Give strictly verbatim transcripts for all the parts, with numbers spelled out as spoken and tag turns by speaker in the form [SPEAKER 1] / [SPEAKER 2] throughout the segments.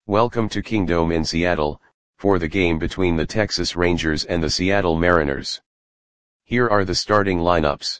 [SPEAKER 1] Welcome to Kingdome in Seattle, for the game between the Texas Rangers and the Seattle Mariners. Here are the starting lineups.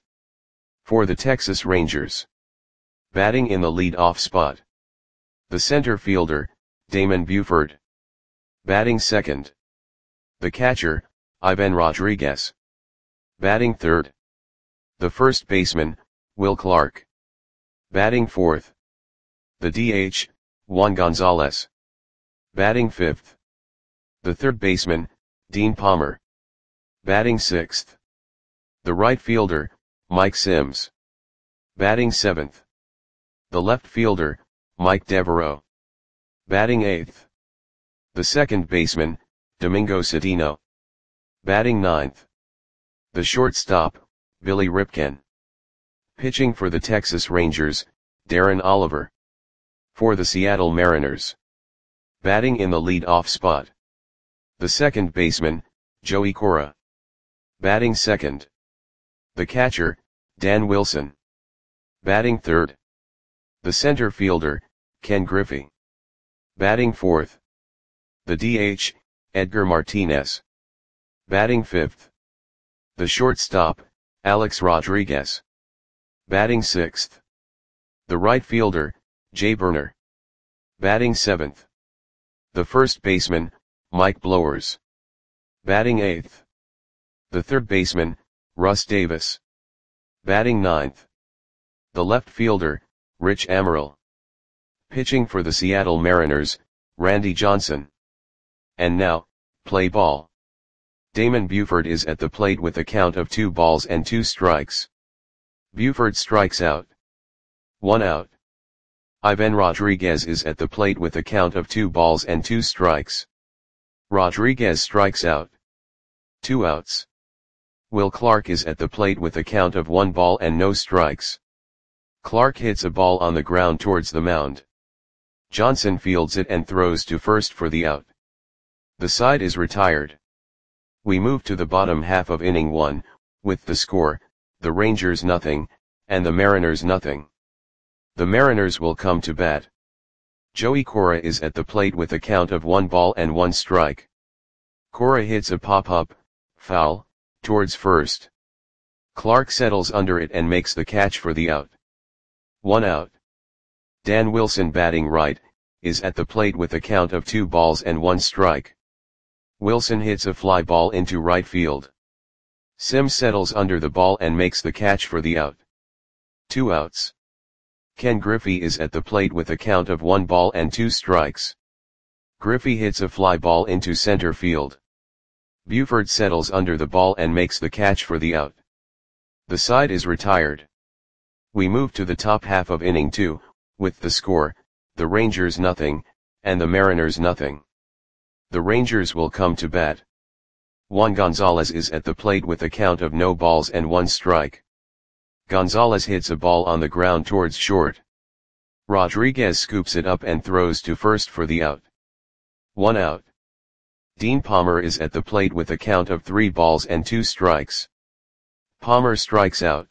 [SPEAKER 1] For the Texas Rangers. Batting in the lead-off spot. The center fielder, Damon Buford. Batting second. The catcher, Ivan Rodriguez. Batting third. The first baseman, Will Clark. Batting fourth. The D H, Juan Gonzalez. Batting fifth. The third baseman, Dean Palmer. Batting sixth. The right fielder, Mike Sims. Batting seventh. The left fielder, Mike Devereaux. Batting eighth. The second baseman, Domingo Cedeno. Batting ninth. The shortstop, Billy Ripken. Pitching for the Texas Rangers, Darren Oliver. For the Seattle Mariners. Batting in the lead-off spot. The second baseman, Joey Cora. Batting second. The catcher, Dan Wilson. Batting third. The center fielder, Ken Griffey. Batting fourth. The D H, Edgar Martinez. Batting fifth. The shortstop, Alex Rodriguez. Batting sixth. The right fielder, Jay Burner. Batting seventh. The first baseman, Mike Blowers. Batting eighth. The third baseman, Russ Davis. Batting ninth. The left fielder, Rich Amaral. Pitching for the Seattle Mariners, Randy Johnson. And now, play ball. Damon Buford is at the plate with a count of two balls and two strikes. Buford strikes out. One out. Ivan Rodriguez is at the plate with a count of two balls and two strikes. Rodriguez strikes out. Two outs. Will Clark is at the plate with a count of one ball and no strikes. Clark hits a ball on the ground towards the mound. Johnson fields it and throws to first for the out. The side is retired. We move to the bottom half of inning one, with the score, the Rangers nothing, and the Mariners nothing. The Mariners will come to bat. Joey Cora is at the plate with a count of one ball and one strike. Cora hits a pop-up, foul, towards first. Clark settles under it and makes the catch for the out. One out. Dan Wilson, batting right, is at the plate with a count of two balls and one strike. Wilson hits a fly ball into right field. Sims settles under the ball and makes the catch for the out. Two outs. Ken Griffey is at the plate with a count of one ball and two strikes. Griffey hits a fly ball into center field. Buford settles under the ball and makes the catch for the out. The side is retired. We move to the top half of inning two, with the score, the Rangers nothing, and the Mariners nothing. The Rangers will come to bat. Juan Gonzalez is at the plate with a count of no balls and one strike. Gonzalez hits a ball on the ground towards short. Rodriguez scoops it up and throws to first for the out. One out. Dean Palmer is at the plate with a count of three balls and two strikes. Palmer strikes out.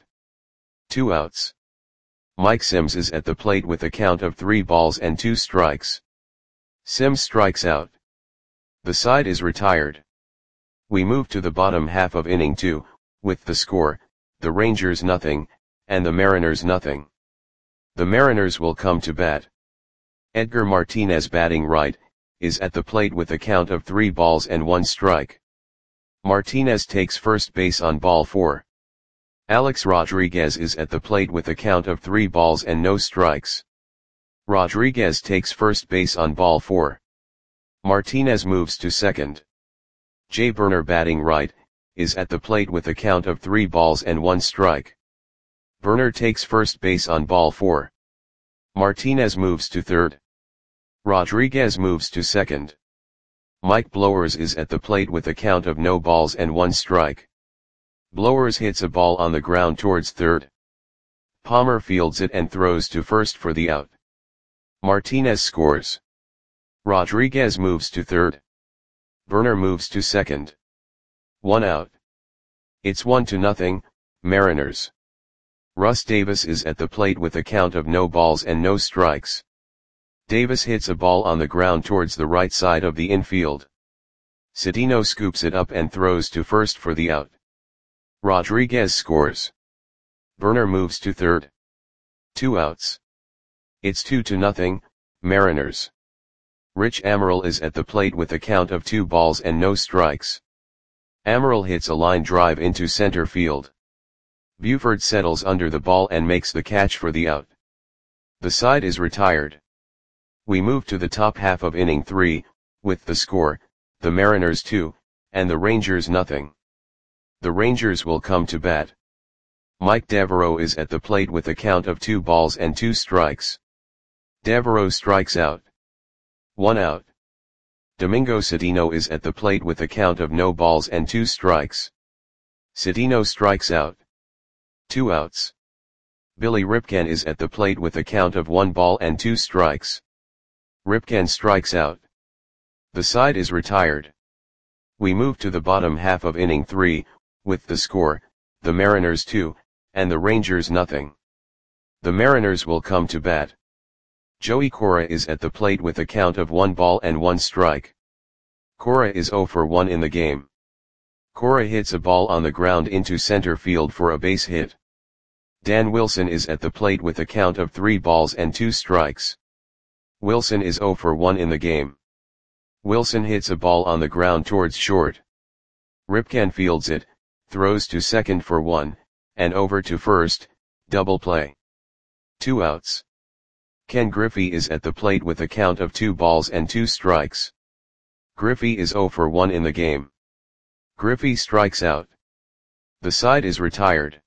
[SPEAKER 1] Two outs. Mike Sims is at the plate with a count of three balls and two strikes. Sims strikes out. The side is retired. We move to the bottom half of inning two, with the score, the Rangers nothing, and the Mariners nothing. The Mariners will come to bat. Edgar Martinez, batting right, is at the plate with a count of three balls and one strike. Martinez takes first base on ball four. Alex Rodriguez is at the plate with a count of three balls and no strikes. Rodriguez takes first base on ball four. Martinez moves to second. Jay Burner, batting right, is at the plate with a count of three balls and one strike. Burner takes first base on ball four. Martinez moves to third. Rodriguez moves to second. Mike Blowers is at the plate with a count of no balls and one strike. Blowers hits a ball on the ground towards third. Palmer fields it and throws to first for the out. Martinez scores. Rodriguez moves to third. Burner moves to second. One out. It's one to nothing, Mariners. Russ Davis is at the plate with a count of no balls and no strikes. Davis hits a ball on the ground towards the right side of the infield. Cedeno scoops it up and throws to first for the out. Rodriguez scores. Burner moves to third. Two outs. It's two to nothing, Mariners. Rich Amaral is at the plate with a count of two balls and no strikes. Amaral hits a line drive into center field. Buford settles under the ball and makes the catch for the out. The side is retired. We move to the top half of inning three, with the score, the Mariners two, and the Rangers nothing. The Rangers will come to bat. Mike Devereaux is at the plate with a count of two balls and two strikes. Devereaux strikes out. One out. Domingo Cedeno is at the plate with a count of no balls and two strikes. Cedeno strikes out. Two outs. Billy Ripken is at the plate with a count of one ball and two strikes. Ripken strikes out. The side is retired. We move to the bottom half of inning three, with the score, the Mariners two, and the Rangers nothing. The Mariners will come to bat. Joey Cora is at the plate with a count of one ball and one strike. Cora is zero for one in the game. Cora hits a ball on the ground into center field for a base hit. Dan Wilson is at the plate with a count of three balls and two strikes. Wilson is zero for one in the game. Wilson hits a ball on the ground towards short. Ripken fields it, throws to second for one, and over to first, double play. Two outs. Ken Griffey is at the plate with a count of two balls and two strikes. Griffey is zero for one in the game. Griffey strikes out. The side is retired.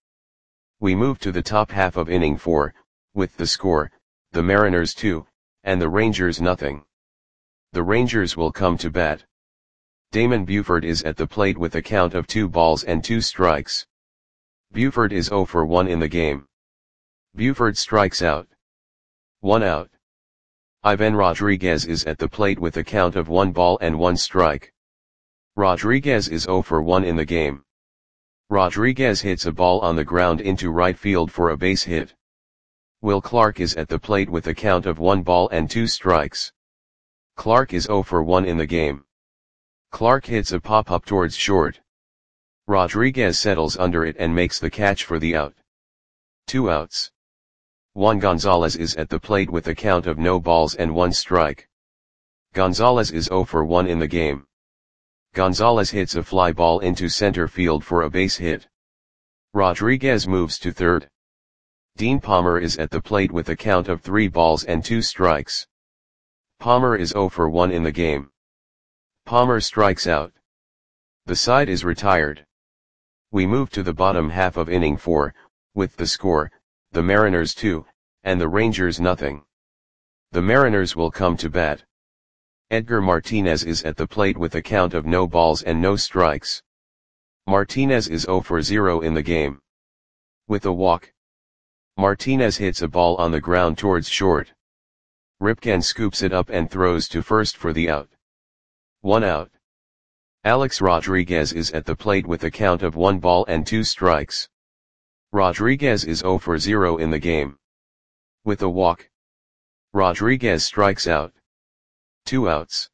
[SPEAKER 1] We move to the top half of inning four, with the score, the Mariners two, and the Rangers nothing. The Rangers will come to bat. Damon Buford is at the plate with a count of two balls and two strikes. Buford is zero for one in the game. Buford strikes out. One out. Ivan Rodriguez is at the plate with a count of one ball and one strike. Rodriguez is zero for one in the game. Rodriguez hits a ball on the ground into right field for a base hit. Will Clark is at the plate with a count of one ball and two strikes. Clark is zero for one in the game. Clark hits a pop-up towards short. Rodriguez settles under it and makes the catch for the out. Two outs. Juan Gonzalez is at the plate with a count of no balls and one strike. Gonzalez is zero for one in the game. Gonzalez hits a fly ball into center field for a base hit. Rodriguez moves to third. Dean Palmer is at the plate with a count of three balls and two strikes. Palmer is zero for one in the game. Palmer strikes out. The side is retired. We move to the bottom half of inning four, with the score, the Mariners two, and the Rangers nothing. The Mariners will come to bat. Edgar Martinez is at the plate with a count of no balls and no strikes. Martinez is zero for zero in the game. With a walk. Martinez hits a ball on the ground towards short. Ripken scoops it up and throws to first for the out. One out. Alex Rodriguez is at the plate with a count of one ball and two strikes. Rodriguez is zero for zero in the game. With a walk. Rodriguez strikes out. Two outs.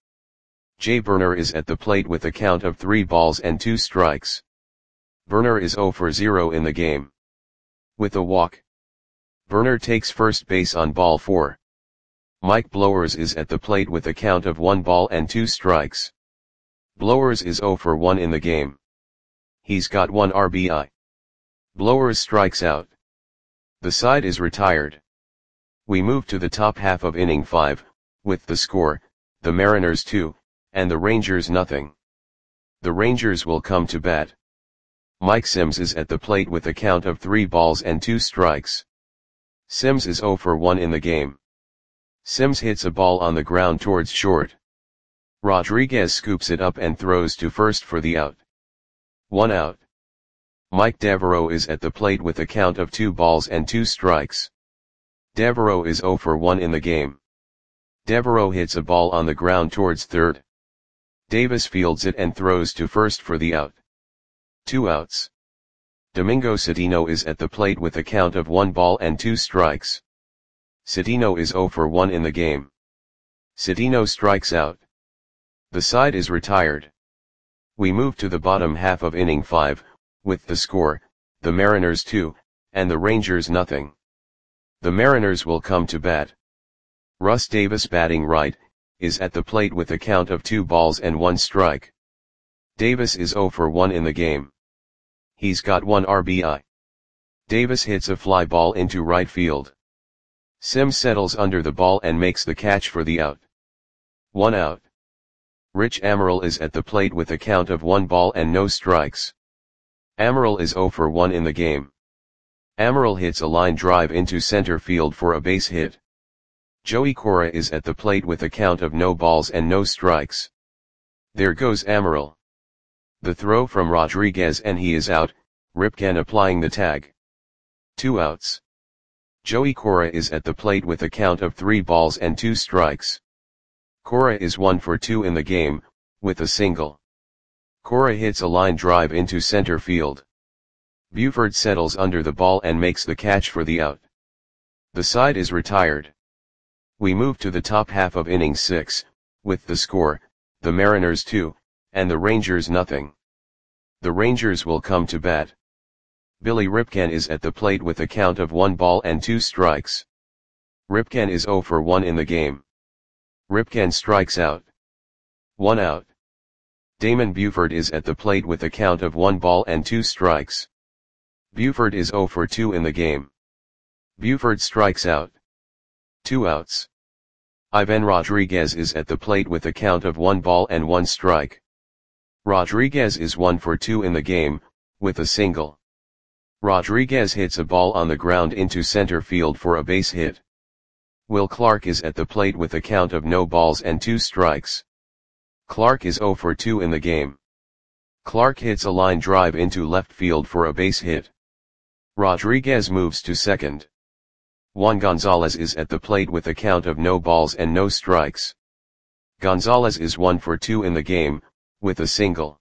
[SPEAKER 1] Jay Burner is at the plate with a count of three balls and two strikes. Burner is zero for zero in the game. With a walk. Burner takes first base on ball four. Mike Blowers is at the plate with a count of one ball and two strikes. Blowers is zero for one in the game. He's got one R B I. Blowers strikes out. The side is retired. We move to the top half of inning five, with the score, the Mariners two, and the Rangers nothing. The Rangers will come to bat. Mike Sims is at the plate with a count of three balls and two strikes. Sims is zero for one in the game. Sims hits a ball on the ground towards short. Rodriguez scoops it up and throws to first for the out. One out. Mike Devereaux is at the plate with a count of two balls and two strikes. Devereaux is zero for one in the game. Devereaux hits a ball on the ground towards third. Davis fields it and throws to first for the out. Two outs. Domingo Cedeno is at the plate with a count of one ball and two strikes. Cedeno is zero for one in the game. Cedeno strikes out. The side is retired. We move to the bottom half of inning five, with the score, the Mariners two, and the Rangers nothing. The Mariners will come to bat. Russ Davis, batting right, is at the plate with a count of two balls and one strike. Davis is oh for one in the game. He's got one R B I. Davis hits a fly ball into right field. Sims settles under the ball and makes the catch for the out. One out. Rich Amaral is at the plate with a count of one ball and no strikes. Amaral is oh for one in the game. Amaral hits a line drive into center field for a base hit. Joey Cora is at the plate with a count of no balls and no strikes. There goes Amaral. The throw from Rodriguez and he is out, Ripken applying the tag. Two outs. Joey Cora is at the plate with a count of three balls and two strikes. Cora is one for two in the game, with a single. Cora hits a line drive into center field. Buford settles under the ball and makes the catch for the out. The side is retired. We move to the top half of inning six, with the score, the Mariners two, and the Rangers nothing. The Rangers will come to bat. Billy Ripken is at the plate with a count of one ball and two strikes. Ripken is oh for one in the game. Ripken strikes out. One out. Damon Buford is at the plate with a count of one ball and two strikes. Buford is oh for two in the game. Buford strikes out. Two outs. Ivan Rodriguez is at the plate with a count of one ball and one strike. Rodriguez is one for two in the game, with a single. Rodriguez hits a ball on the ground into center field for a base hit. Will Clark is at the plate with a count of no balls and two strikes. Clark is oh for two in the game. Clark hits a line drive into left field for a base hit. Rodriguez moves to second. Juan Gonzalez is at the plate with a count of no balls and no strikes. Gonzalez is one for two in the game, with a single.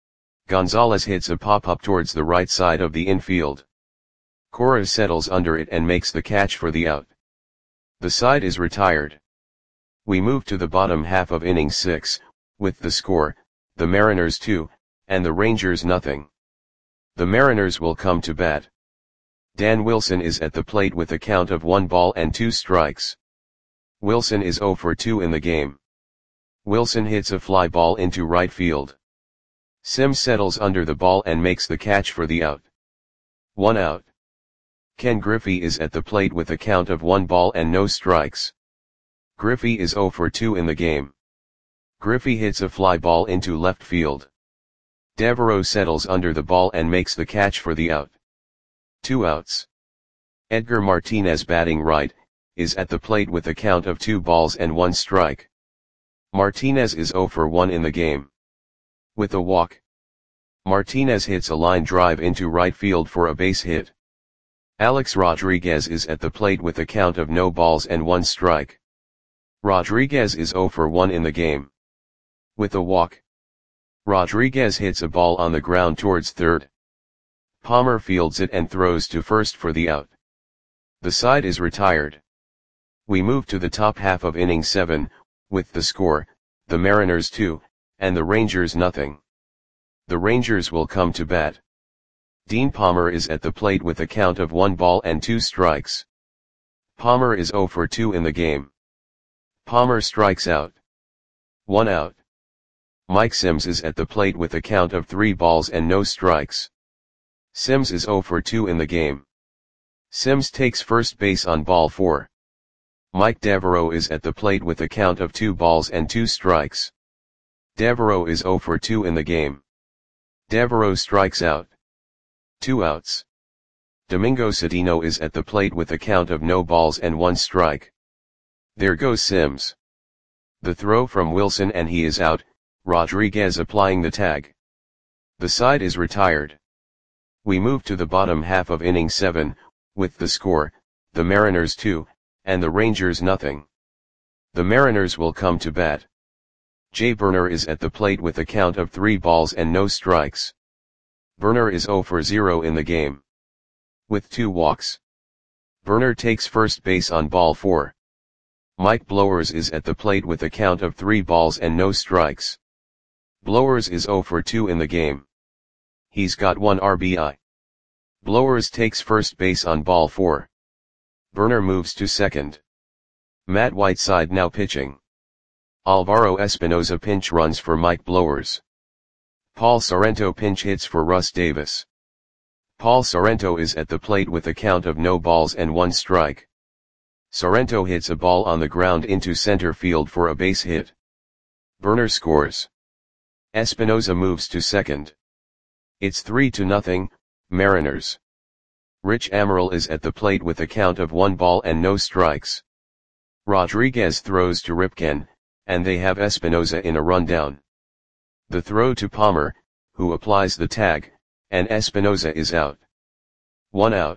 [SPEAKER 1] Gonzalez hits a pop-up towards the right side of the infield. Cora settles under it and makes the catch for the out. The side is retired. We move to the bottom half of inning six, with the score, the Mariners two, and the Rangers nothing. The Mariners will come to bat. Dan Wilson is at the plate with a count of one ball and two strikes. Wilson is oh for two in the game. Wilson hits a fly ball into right field. Sims settles under the ball and makes the catch for the out. One out. Ken Griffey is at the plate with a count of one ball and no strikes. Griffey is oh for two in the game. Griffey hits a fly ball into left field. Devereaux settles under the ball and makes the catch for the out. Two outs. Edgar Martinez, batting right, is at the plate with a count of two balls and one strike. Martinez is oh for one in the game. With a walk. Martinez hits a line drive into right field for a base hit. Alex Rodriguez is at the plate with a count of no balls and one strike. Rodriguez is oh for one in the game. With a walk. Rodriguez hits a ball on the ground towards third. Palmer fields it and throws to first for the out. The side is retired. We move to the top half of inning seven, with the score, the Mariners two, and the Rangers nothing. The Rangers will come to bat. Dean Palmer is at the plate with a count of one ball and two strikes. Palmer is oh for two in the game. Palmer strikes out. One out. Mike Sims is at the plate with a count of three balls and no strikes. Sims is oh for two in the game. Sims takes first base on ball four. Mike Devereaux is at the plate with a count of two balls and two strikes. Devereaux is oh for two in the game. Devereaux strikes out. Two outs. Domingo Cedeno is at the plate with a count of no balls and one strike. There goes Sims. The throw from Wilson and he is out, Rodriguez applying the tag. The side is retired. We move to the bottom half of inning seven, with the score, the Mariners two, and the Rangers nothing. The Mariners will come to bat. Jay Burner is at the plate with a count of three balls and no strikes. Burner is oh for zero in the game. With two walks. Burner takes first base on ball four. Mike Blowers is at the plate with a count of three balls and no strikes. Blowers is zero for two in the game. He's got one R B I. Blowers takes first base on ball four. Burner moves to second. Matt Whiteside now pitching. Alvaro Espinoza pinch runs for Mike Blowers. Paul Sorrento pinch hits for Russ Davis. Paul Sorrento is at the plate with a count of no balls and one strike. Sorrento hits a ball on the ground into center field for a base hit. Burner scores. Espinoza moves to second. It's three to nothing, Mariners. Rich Amaral is at the plate with a count of one ball and no strikes. Rodriguez throws to Ripken, and they have Espinoza in a rundown. The throw to Palmer, who applies the tag, and Espinoza is out. One out.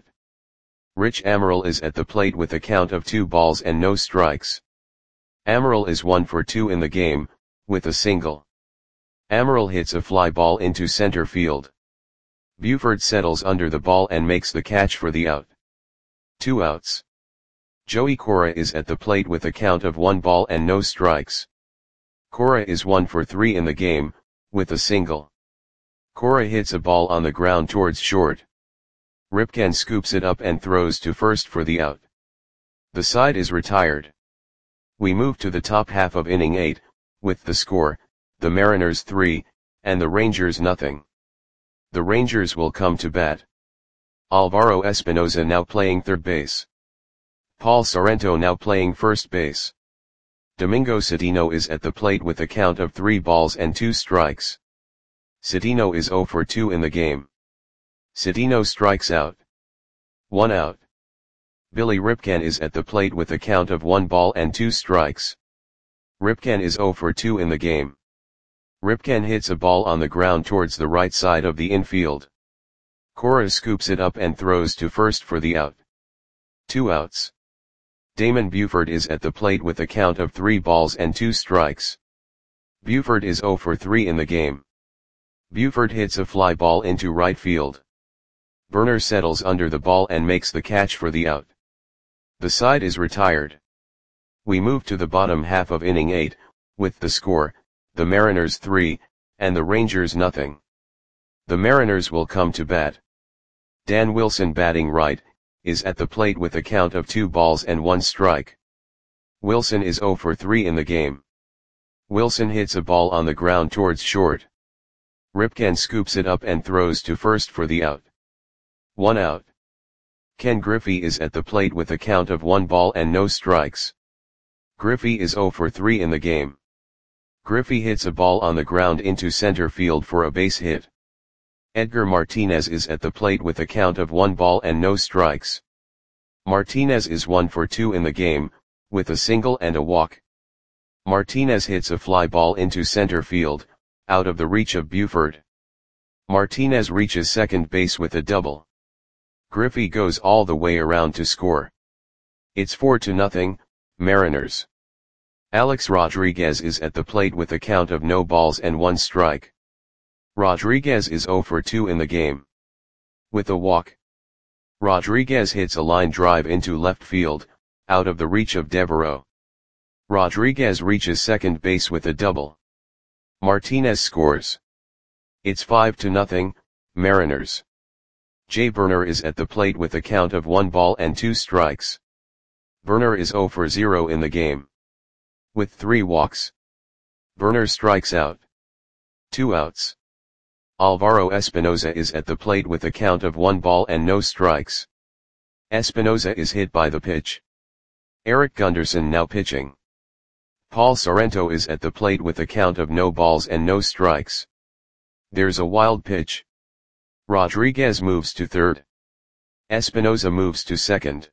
[SPEAKER 1] Rich Amaral is at the plate with a count of two balls and no strikes. Amaral is one for two in the game, with a single. Amaral hits a fly ball into center field. Buford settles under the ball and makes the catch for the out. Two outs. Joey Cora is at the plate with a count of one ball and no strikes. Cora is one for three in the game, with a single. Cora hits a ball on the ground towards short. Ripken scoops it up and throws to first for the out. The side is retired. We move to the top half of inning eight, with the score, the Mariners three, and the Rangers nothing. The Rangers will come to bat. Alvaro Espinoza now playing third base. Paul Sorrento now playing first base. Domingo Citino is at the plate with a count of three balls and two strikes. Citino is zero for two in the game. Citino strikes out. One out. Billy Ripken is at the plate with a count of one ball and two strikes. Ripken is zero for two in the game. Ripken hits a ball on the ground towards the right side of the infield. Cora scoops it up and throws to first for the out. Two outs. Damon Buford is at the plate with a count of three balls and two strikes. Buford is zero for three in the game. Buford hits a fly ball into right field. Burner settles under the ball and makes the catch for the out. The side is retired. We move to the bottom half of inning eight, with the score, the Mariners three, and the Rangers nothing. The Mariners will come to bat. Dan Wilson batting right, is at the plate with a count of two balls and one strike. Wilson is zero for three in the game. Wilson hits a ball on the ground towards short. Ripken scoops it up and throws to first for the out. One out. Ken Griffey is at the plate with a count of one ball and no strikes. Griffey is zero for three in the game. Griffey hits a ball on the ground into center field for a base hit. Edgar Martinez is at the plate with a count of one ball and no strikes. Martinez is one for two in the game, with a single and a walk. Martinez hits a fly ball into center field, out of the reach of Buford. Martinez reaches second base with a double. Griffey goes all the way around to score. It's four to nothing, Mariners. Alex Rodriguez is at the plate with a count of no balls and one strike. Rodriguez is zero for two in the game. With a walk. Rodriguez hits a line drive into left field, out of the reach of Devereaux. Rodriguez reaches second base with a double. Martinez scores. It's five to nothing, Mariners. Jay Burner is at the plate with a count of one ball and two strikes. Burner is zero for zero in the game. With three walks. Burner strikes out. Two outs. Alvaro Espinoza is at the plate with a count of one ball and no strikes. Espinoza is hit by the pitch. Eric Gunderson now pitching. Paul Sorrento is at the plate with a count of no balls and no strikes. There's a wild pitch. Rodriguez moves to third. Espinoza moves to second.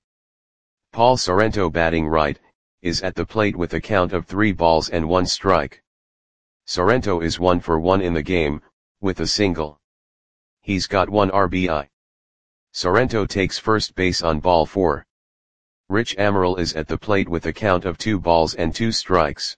[SPEAKER 1] Paul Sorrento batting right, is at the plate with a count of three balls and one strike. Sorrento is one for one in the game, with a single. He's got one R B I. Sorrento takes first base on ball four. Rich Amaral is at the plate with a count of two balls and two strikes.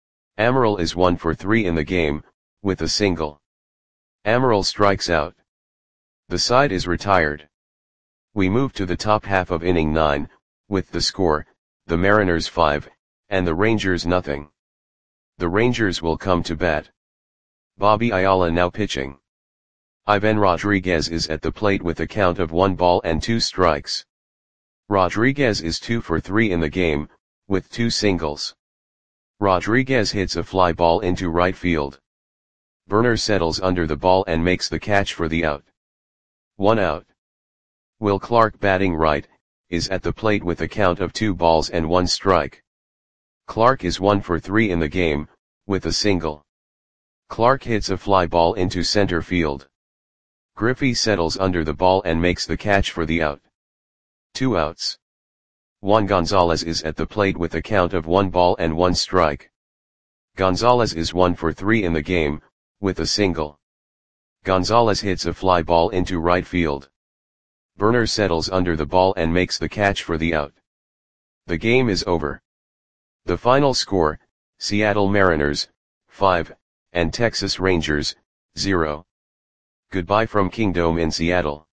[SPEAKER 1] Amaral is one for three in the game, with a single. Amaral strikes out. The side is retired. We move to the top half of inning nine, with the score, the Mariners five, And the Rangers nothing. The Rangers will come to bat. Bobby Ayala now pitching. Ivan Rodriguez is at the plate with a count of one ball and two strikes. Rodriguez is two for three in the game, with two singles. Rodriguez hits a fly ball into right field. Burner settles under the ball and makes the catch for the out. One out. Will Clark, batting right, is at the plate with a count of two balls and one strike. Clark is one for three in the game, with a single. Clark hits a fly ball into center field. Griffey settles under the ball and makes the catch for the out. Two outs. Juan Gonzalez is at the plate with a count of one ball and one strike. Gonzalez is one for three in the game, with a single. Gonzalez hits a fly ball into right field. Burner settles under the ball and makes the catch for the out. The game is over. The final score, Seattle Mariners, five, and Texas Rangers, zero. Goodbye from Kingdome in Seattle.